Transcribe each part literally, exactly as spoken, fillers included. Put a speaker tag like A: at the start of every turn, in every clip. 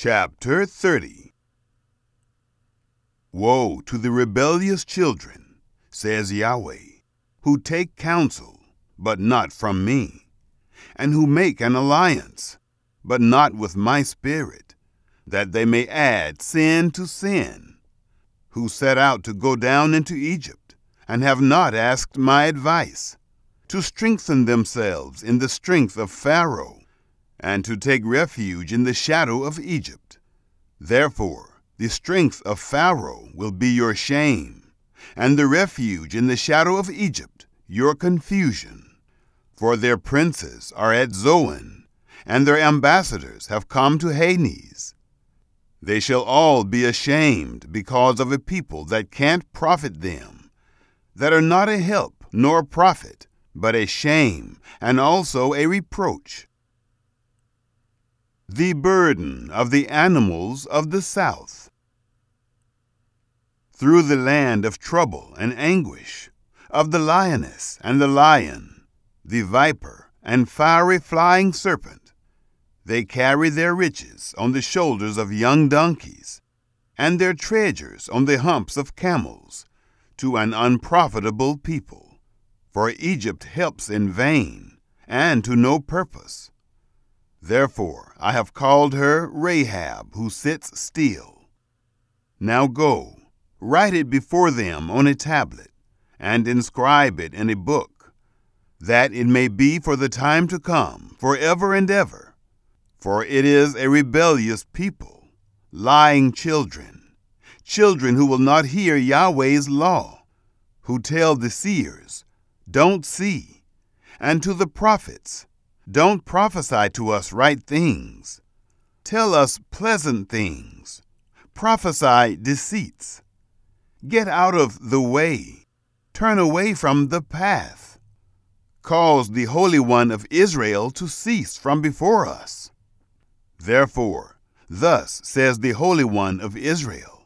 A: Chapter thirty. Woe to the rebellious children, says Yahweh, who take counsel, but not from me, and who make an alliance, but not with my spirit, that they may add sin to sin, who set out to go down into Egypt, and have not asked my advice, to strengthen themselves in the strength of Pharaoh, and to take refuge in the shadow of Egypt. Therefore, the strength of Pharaoh will be your shame, and the refuge in the shadow of Egypt your confusion. For their princes are at Zoan, and their ambassadors have come to Hanes. They shall all be ashamed because of a people that can't profit them, that are not a help nor profit, but a shame, and also a reproach. The burden of the animals of the south. Through the land of trouble and anguish, of the lioness and the lion, the viper and fiery flying serpent, they carry their riches on the shoulders of young donkeys, and their treasures on the humps of camels, to an unprofitable people. For Egypt helps in vain, and to no purpose. Therefore I have called her Rahab, who sits still. Now go, write it before them on a tablet, and inscribe it in a book, that it may be for the time to come, forever and ever. For it is a rebellious people, lying children, children who will not hear Yahweh's law, who tell the seers, "Don't see," and to the prophets, "Don't prophesy to us right things. Tell us pleasant things. Prophesy deceits. Get out of the way. Turn away from the path. Cause the Holy One of Israel to cease from before us." Therefore, thus says the Holy One of Israel,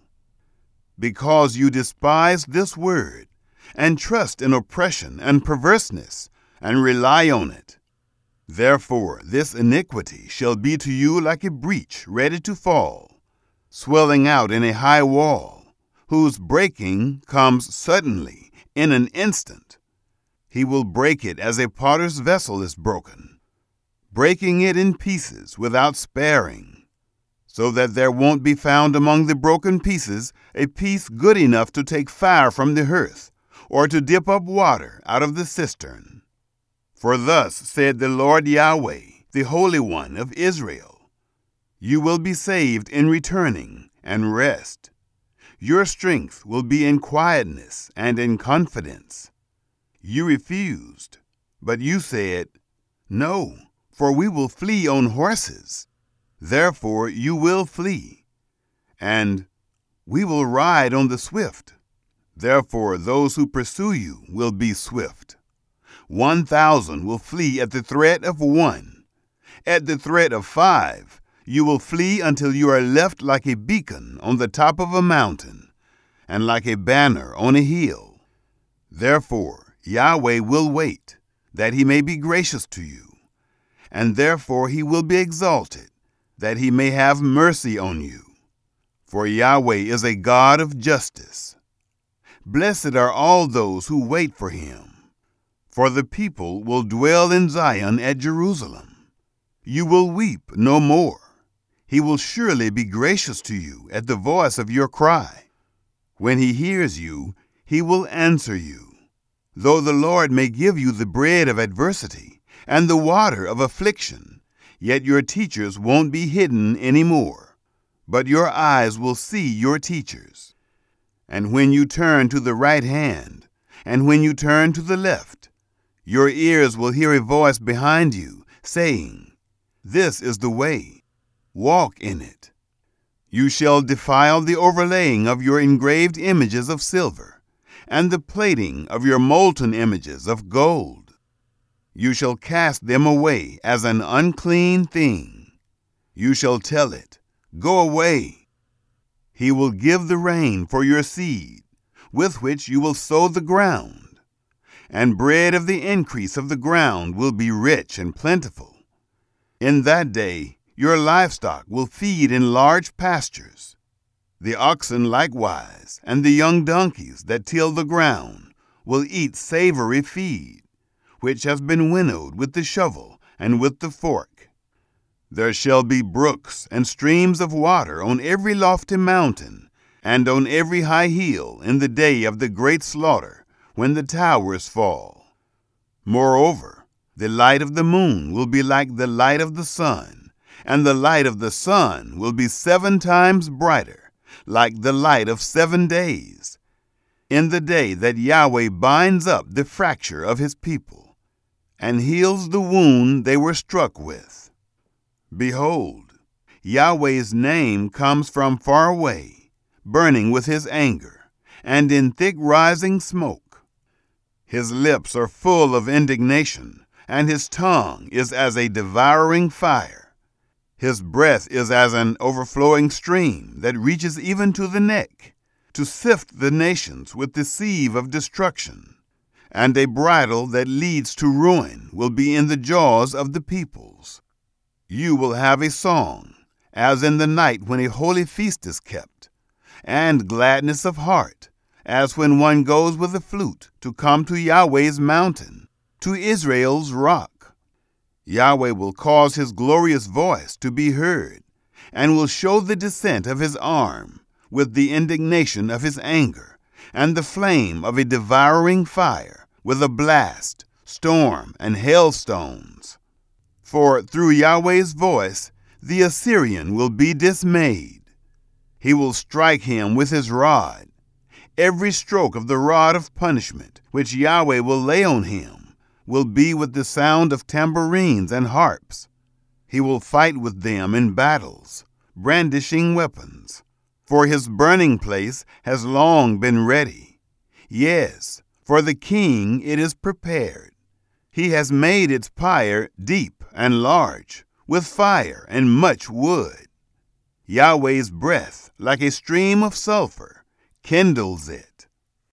A: because you despise this word, and trust in oppression and perverseness, and rely on it, therefore this iniquity shall be to you like a breach ready to fall, swelling out in a high wall, whose breaking comes suddenly, in an instant. He will break it as a potter's vessel is broken, breaking it in pieces without sparing, so that there won't be found among the broken pieces a piece good enough to take fire from the hearth, or to dip up water out of the cistern. For thus said the Lord Yahweh, the Holy One of Israel, you will be saved in returning and rest. Your strength will be in quietness and in confidence. You refused, but you said, "No, for we will flee on horses." Therefore you will flee, and "We will ride on the swift." Therefore those who pursue you will be swift. One thousand will flee at the threat of one. At the threat of five, you will flee until you are left like a beacon on the top of a mountain, and like a banner on a hill. Therefore Yahweh will wait, that he may be gracious to you, and therefore he will be exalted, that he may have mercy on you. For Yahweh is a God of justice. Blessed are all those who wait for him. For the people will dwell in Zion at Jerusalem. You will weep no more. He will surely be gracious to you at the voice of your cry. When he hears you, he will answer you. Though the Lord may give you the bread of adversity and the water of affliction, yet your teachers won't be hidden any more, but your eyes will see your teachers. And when you turn to the right hand, and when you turn to the left, your ears will hear a voice behind you, saying, "This is the way, walk in it." You shall defile the overlaying of your engraved images of silver, and the plating of your molten images of gold. You shall cast them away as an unclean thing. You shall tell it, "Go away." He will give the rain for your seed, with which you will sow the ground, and bread of the increase of the ground will be rich and plentiful. In that day Your livestock will feed in large pastures. The oxen likewise, and the young donkeys that till the ground, will eat savory feed, which has been winnowed with the shovel and with the fork. There shall be brooks and streams of water on every lofty mountain, and on every high hill in the day of the great slaughter, when the towers fall. Moreover, the light of the moon will be like the light of the sun, and the light of the sun will be seven times brighter, like the light of seven days, in the day that Yahweh binds up the fracture of his people, and heals the wound they were struck with. Behold, Yahweh's name comes from far away, burning with his anger, and in thick rising smoke. His lips are full of indignation, and his tongue is as a devouring fire. His breath is as an overflowing stream that reaches even to the neck, to sift the nations with the sieve of destruction. And a bridle that leads to ruin will be in the jaws of the peoples. You will have a song, as in the night when a holy feast is kept, and gladness of heart, as when one goes with a flute to come to Yahweh's mountain, to Israel's rock. Yahweh will cause his glorious voice to be heard, and will show the descent of his arm with the indignation of his anger, and the flame of a devouring fire, with a blast, storm, and hailstones. For through Yahweh's voice the Assyrian will be dismayed. He will strike him with his rod. Every stroke of the rod of punishment which Yahweh will lay on him will be with the sound of tambourines and harps. He will fight with them in battles, brandishing weapons. For his burning place has long been ready. Yes, for the king it is prepared. He has made its pyre deep and large, with fire and much wood. Yahweh's breath, like a stream of sulfur, kindles it.